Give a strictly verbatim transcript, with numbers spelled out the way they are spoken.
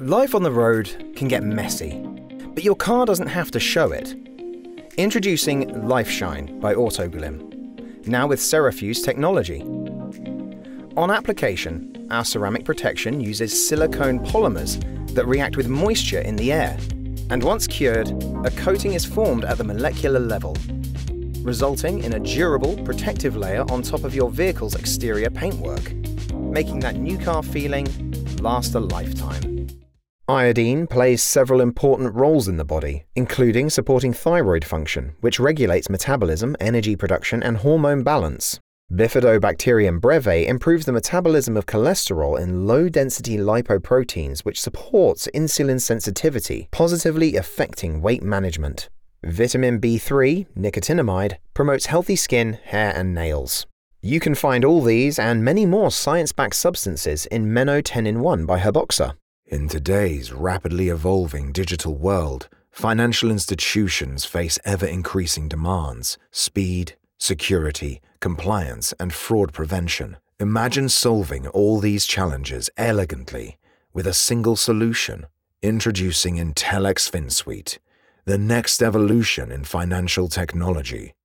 Life on the road can get messy, but your car doesn't have to show it. Introducing LifeShine by Autoglim, now with Cerafuse technology. On application, our ceramic protection uses silicone polymers that react with moisture in the air, and once cured, a coating is formed at the molecular level, resulting in a durable, protective layer on top of your vehicle's exterior paintwork, making that new car feeling last a lifetime. Iodine plays several important roles in the body, including supporting thyroid function, which regulates metabolism, energy production, and hormone balance. Bifidobacterium breve improves the metabolism of cholesterol in low-density lipoproteins, which supports insulin sensitivity, positively affecting weight management. Vitamin B three, nicotinamide, promotes healthy skin, hair, and nails. You can find all these and many more science-backed substances in Meno ten in one by Herboxa. In today's rapidly evolving digital world, financial institutions face ever-increasing demands: speed, security, compliance, and fraud prevention. Imagine solving all these challenges elegantly with a single solution. Introducing Intellex FinSuite, the next evolution in financial technology.